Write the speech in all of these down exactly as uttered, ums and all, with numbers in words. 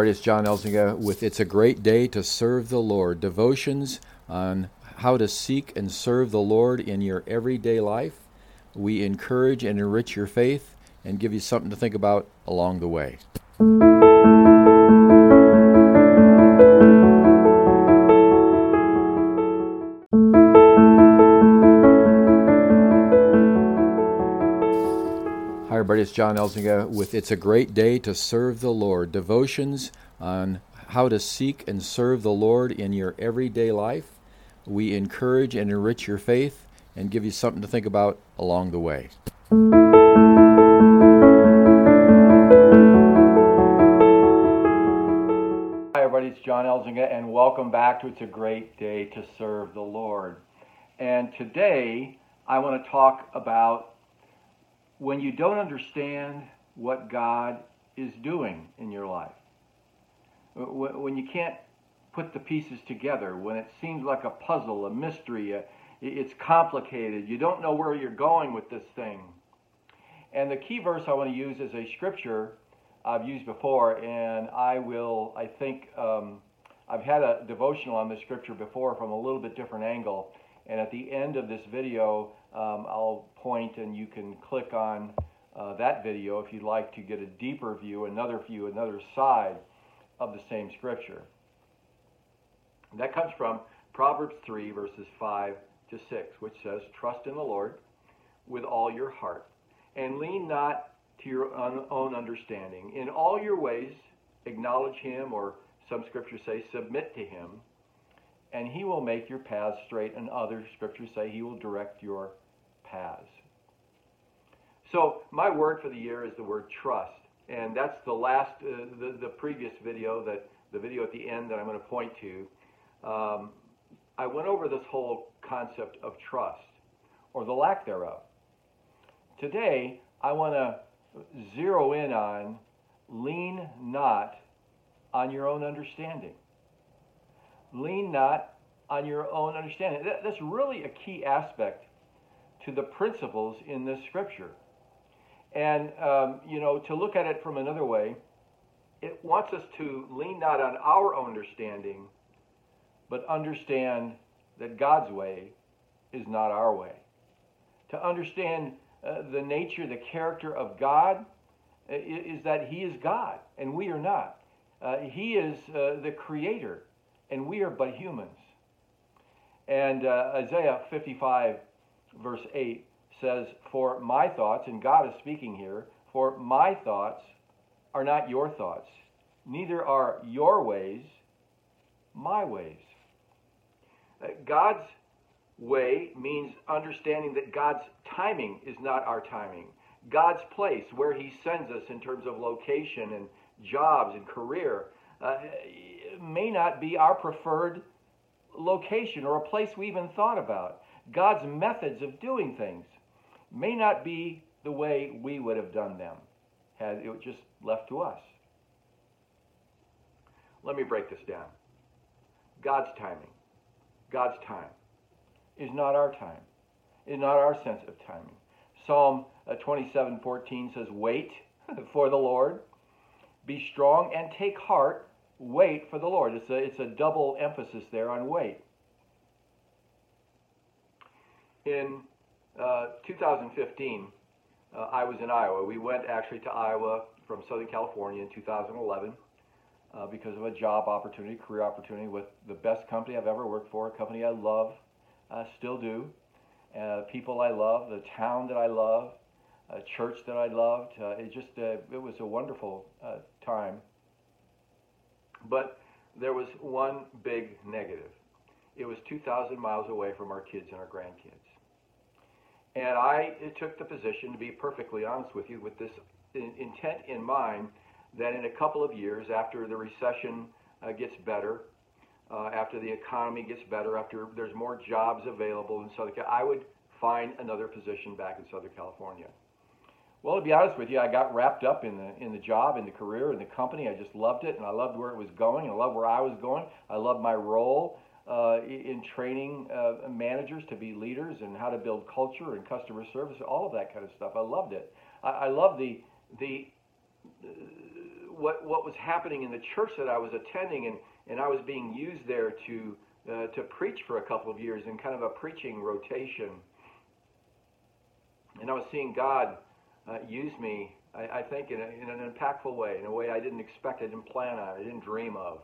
everybody, it's John Elzinga with It's a Great Day to Serve the Lord. Devotions on how to seek and serve the Lord in your everyday life. We encourage and enrich your faith and give you something to think about along the way. Hi everybody, it's John Elzinga with It's a Great Day to Serve the Lord. Devotions on how to seek and serve the Lord in your everyday life. We encourage and enrich your faith and give you something to think about along the way. Hi everybody, it's John Elzinga and welcome back to It's a Great Day to Serve the Lord. And today I want to talk about when you don't understand what God is doing in your life. When you can't put the pieces together, when it seems like a puzzle, a mystery, it's complicated, you don't know where you're going with this thing. And the key verse I want to use is a scripture I've used before, and I will, I think, um, I've had a devotional on this scripture before from a little bit different angle. And at the end of this video, um, I'll point and you can click on uh, that video if you'd like to get a deeper view, another view, another side of the same scripture. And that comes from Proverbs three, verses five to six, which says, "Trust in the Lord with all your heart, and lean not to your own understanding. In all your ways acknowledge him," or some scriptures say, "submit to him, and he will make your paths straight," and other scriptures say he will direct your paths. So my word for the year is the word trust. And that's the last, uh, the, the previous video, that the video at the end that I'm going to point to. Um, I went over this whole concept of trust, or the lack thereof. Today, I want to zero in on lean not on your own understanding. Lean not on your own understanding. That, that's really a key aspect to the principles in this scripture. And, um, you know, to look at it from another way, it wants us to lean not on our own understanding, but understand that God's way is not our way. To understand uh, the nature, the character of God is, is that he is God and we are not. Uh, he is uh, the creator and we are but humans. And uh, Isaiah fifty-five, verse eight says, "For my thoughts," and God is speaking here, "for my thoughts are not your thoughts, neither are your ways my ways." Uh, God's way means understanding that God's timing is not our timing. God's place, where he sends us in terms of location and jobs and career, uh, may not be our preferred location or a place we even thought about. God's methods of doing things may not be the way we would have done them had it just left to us. Let me break this down. God's timing, God's time, is not our time, is not our sense of timing. Psalm twenty-seven fourteen says, "Wait for the Lord, be strong and take heart, wait for the Lord." It's a, it's a double emphasis there on wait. In uh, two thousand fifteen, uh, I was in Iowa. We went actually to Iowa from Southern California in two thousand eleven uh, because of a job opportunity, career opportunity with the best company I've ever worked for, a company I love, uh, still do, uh, people I love, the town that I love, a church that I loved. Uh, it just, uh, it was a wonderful uh, time. But there was one big negative. It was two thousand miles away from our kids and our grandkids. And I took the position, to be perfectly honest with you, with this in, intent in mind, that in a couple of years, after the recession uh, gets better, uh, after the economy gets better, after there's more jobs available in Southern California, I would find another position back in Southern California. Well, to be honest with you, I got wrapped up in the in the job, in the career, in the company. I just loved it, and I loved where it was going, and I loved where I was going. I loved my role uh, in training uh, managers to be leaders and how to build culture and customer service, all of that kind of stuff. I loved it. I, I loved the the what what was happening in the church that I was attending, and, and I was being used there to uh, to preach for a couple of years in kind of a preaching rotation. And I was seeing God uh, use me, I, I think, in, a, in an impactful way, in a way I didn't expect, I didn't plan on, I didn't dream of.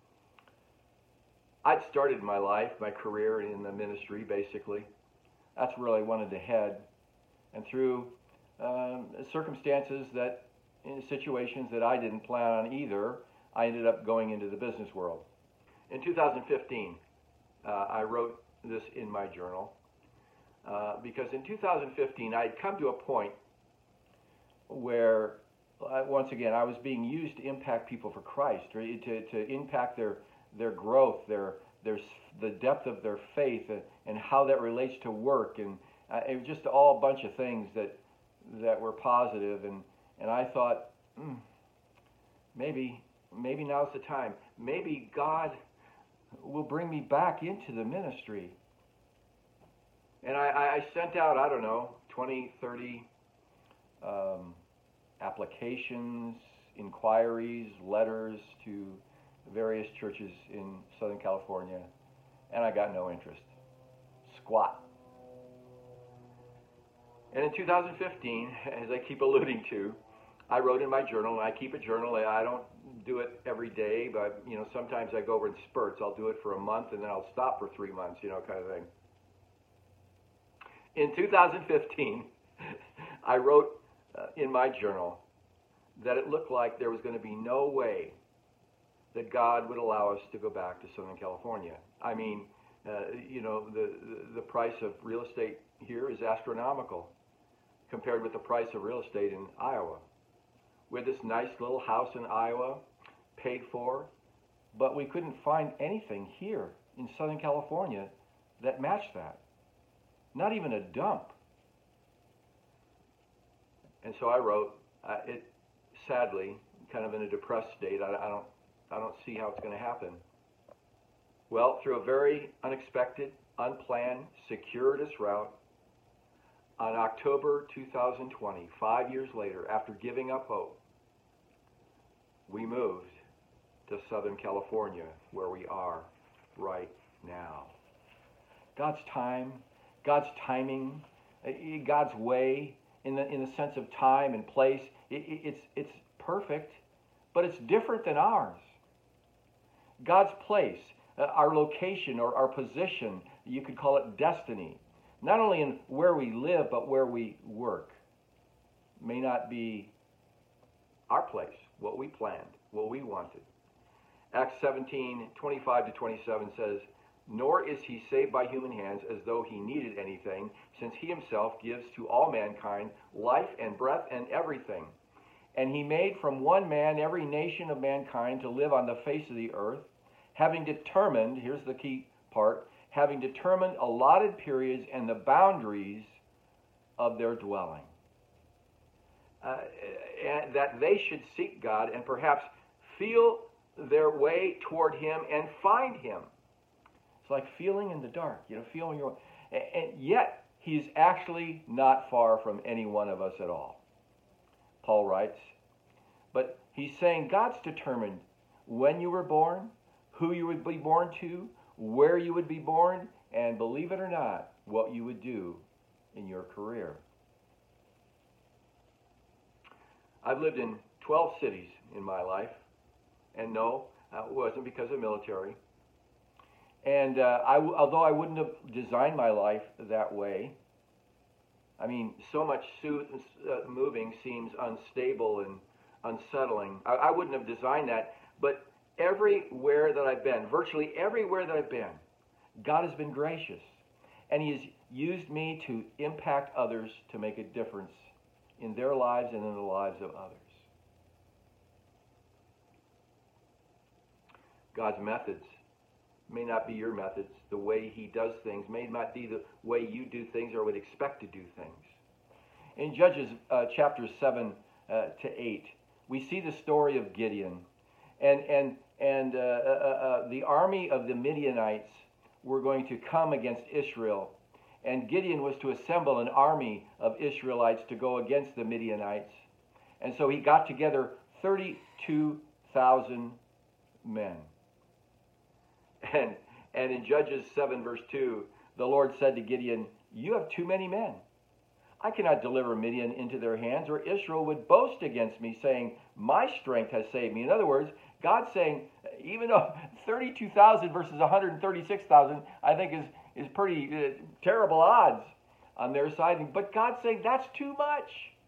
I'd started my life, my career in the ministry, basically. That's where I wanted to head. And through um, circumstances that, in situations that I didn't plan on either, I ended up going into the business world. In two thousand fifteen, uh, I wrote this in my journal, uh, because in two thousand fifteen, I had come to a point where, uh, once again, I was being used to impact people for Christ, right? to, to impact their their growth, their their the depth of their faith, and, and how that relates to work, and uh, it was just all a bunch of things that that were positive, and and I thought, mm, maybe maybe now's the time. Maybe God will bring me back into the ministry. And I, I sent out, I don't know, twenty, thirty um, applications, inquiries, letters to various churches in Southern California, and I got no interest. Squat. And in two thousand fifteen, as I keep alluding to, I wrote in my journal, and I keep a journal. I don't do it every day, but you know, sometimes I go over in spurts. I'll do it for a month, and then I'll stop for three months, you know, kind of thing. In two thousand fifteen, I wrote uh, in my journal that it looked like there was going to be no way that God would allow us to go back to Southern California. I mean, uh, you know, the, the the price of real estate here is astronomical compared with the price of real estate in Iowa. We had this nice little house in Iowa, paid for, but we couldn't find anything here in Southern California that matched that. Not even a dump. And so I wrote, uh, it sadly, kind of in a depressed state. I, I don't I don't see how it's going to happen. Well, through a very unexpected, unplanned, circuitous route, on October two thousand twenty, five years later, after giving up hope, we moved to Southern California, where we are right now. God's time, God's timing, God's way, in the in the sense of time and place, it, it, it's it's perfect, but it's different than ours. God's place, uh, our location or our position, you could call it destiny, not only in where we live, but where we work, may not be our place, what we planned, what we wanted. Acts seventeen, twenty-five to twenty-seven says, "Nor is he saved by human hands as though he needed anything, since he himself gives to all mankind life and breath and everything. And he made from one man every nation of mankind to live on the face of the earth, having determined," here's the key part, "having determined allotted periods and the boundaries of their dwelling." Uh, and that they should seek God and perhaps feel their way toward him and find him. It's like feeling in the dark, you know, feeling your, and yet he's actually not far from any one of us at all. Paul writes, but he's saying God's determined when you were born, who you would be born to, where you would be born, and believe it or not, what you would do in your career. I've lived in twelve cities in my life, and no, it wasn't because of military. And uh, I, although I wouldn't have designed my life that way, I mean, so much su- uh, moving seems unstable and unsettling. I, I wouldn't have designed that, but everywhere that I've been, virtually everywhere that I've been, God has been gracious. And he has used me to impact others, to make a difference in their lives and in the lives of others. God's methods may not be your methods. The way he does things may not be the way you do things or would expect to do things. In Judges uh, chapters seven uh, to eight, we see the story of Gideon. And, and, and uh, uh, uh, the army of the Midianites were going to come against Israel. And Gideon was to assemble an army of Israelites to go against the Midianites. And so he got together thirty-two thousand men. And, and in Judges seven, verse two, the Lord said to Gideon, you have too many men. I cannot deliver Midian into their hands, or Israel would boast against me, saying, my strength has saved me. In other words, God's saying, even though thirty-two thousand versus one hundred thirty-six thousand, I think is, is pretty uh, terrible odds on their side. But God's saying, that's too much.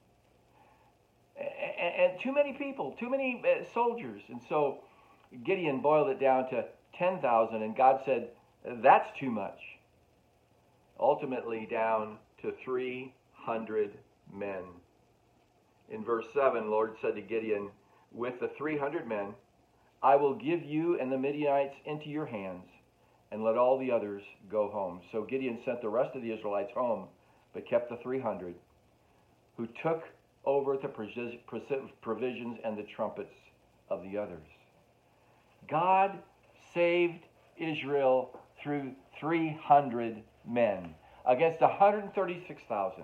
And, and too many people, too many uh, soldiers. And so Gideon boiled it down to ten thousand, and God said, that's too much. Ultimately down to three hundred men. In verse seven, the Lord said to Gideon, with the three hundred men, I will give you and the Midianites into your hands, and let all the others go home. So Gideon sent the rest of the Israelites home, but kept the three hundred, who took over the provisions and the trumpets of the others. God saved Israel through three hundred men against one hundred thirty-six thousand.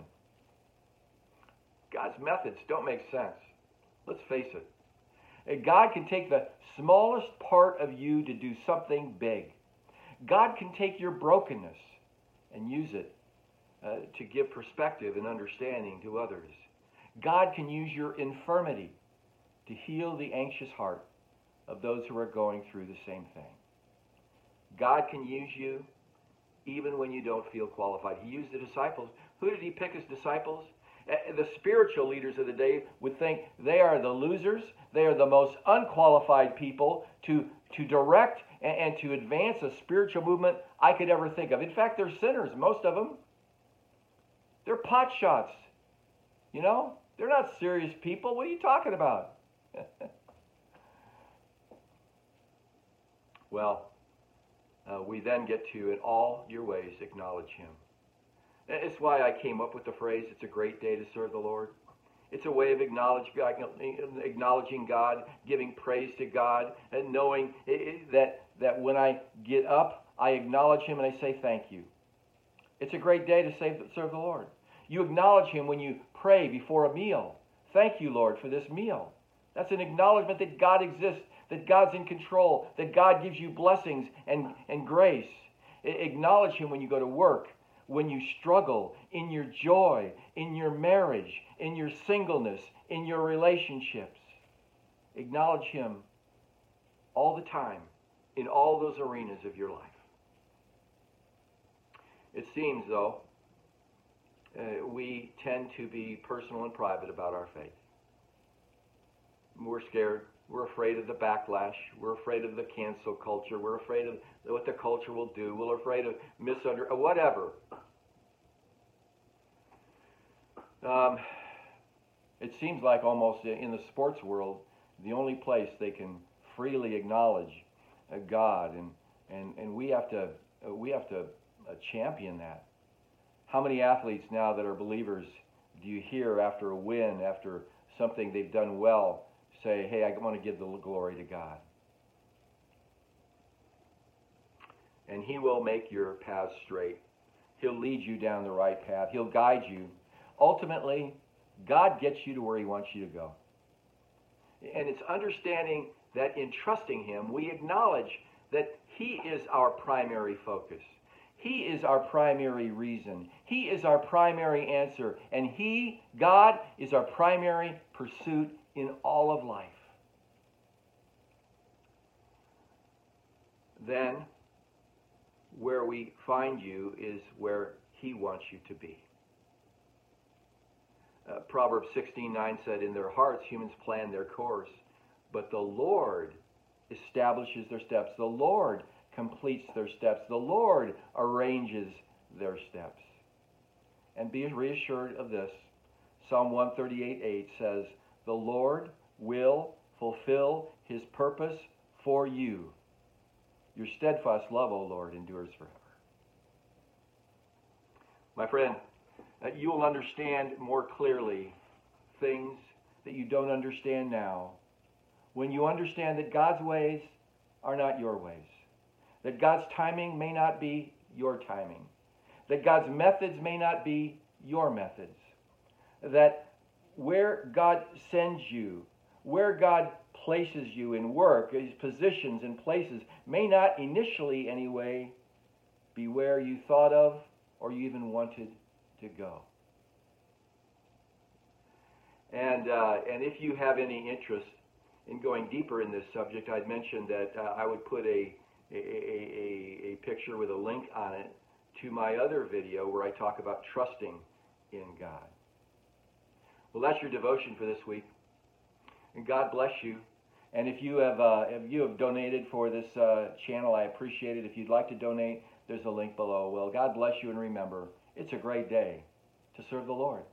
God's methods don't make sense. Let's face it. God can take the smallest part of you to do something big. God can take your brokenness and use it uh, to give perspective and understanding to others. God can use your infirmity to heal the anxious heart of those who are going through the same thing. God can use you even when you don't feel qualified. He used the disciples. Who did he pick as disciples? The spiritual leaders of the day would think they are the losers. They are the most unqualified people to, to direct and, and to advance a spiritual movement I could ever think of. In fact, they're sinners, most of them. They're pot shots. You know, they're not serious people. What are you talking about? Well, uh, we then get to, in all your ways, acknowledge him. It's why I came up with the phrase, it's a great day to serve the Lord. It's a way of acknowledge God, acknowledging God, giving praise to God, and knowing that, that when I get up, I acknowledge him and I say thank you. It's a great day to save, serve the Lord. You acknowledge him when you pray before a meal. Thank you, Lord, for this meal. That's an acknowledgement that God exists, that God's in control, that God gives you blessings and, and grace. Acknowledge him when you go to work, when you struggle, in your joy, in your marriage, in your singleness, in your relationships. Acknowledge him all the time in all those arenas of your life. It seems, though, uh, we tend to be personal and private about our faith. We're scared. We're afraid of the backlash. We're afraid of the cancel culture. We're afraid of what the culture will do. We're afraid of misunderstanding, whatever. Um, it seems like almost in the sports world, the only place they can freely acknowledge uh, God, and, and, and we have to uh, we have to uh, champion that. How many athletes now that are believers do you hear after a win, after something they've done well, say, hey, I want to give the glory to God? And he will make your path straight. He'll lead you down the right path. He'll guide you. Ultimately, God gets you to where he wants you to go. And it's understanding that in trusting him, we acknowledge that he is our primary focus. He is our primary reason. He is our primary answer. And he, God, is our primary pursuit in all of life. Then, where we find you is where he wants you to be. Uh, Proverbs sixteen nine said, in their hearts humans plan their course, but the Lord establishes their steps. The Lord completes their steps. The Lord arranges their steps. And be reassured of this. Psalm one thirty-eight eight says, the Lord will fulfill his purpose for you. Your steadfast love, O Lord, endures forever. My friend, uh, you will understand more clearly things that you don't understand now when you understand that God's ways are not your ways, that God's timing may not be your timing, that God's methods may not be your methods, that where God sends you where God places you in work, His positions and places, may not initially anyway be where you thought of or you even wanted to go. And uh, and if you have any interest in going deeper in this subject, I'd mentioned that uh, I would put a a, a a picture with a link on it to my other video where I talk about trusting in God. Well, that's your devotion for this week. And God bless you. And if you have uh, if you have donated for this uh, channel, I appreciate it. If you'd like to donate, there's a link below. Well, God bless you, and remember, it's a great day to serve the Lord.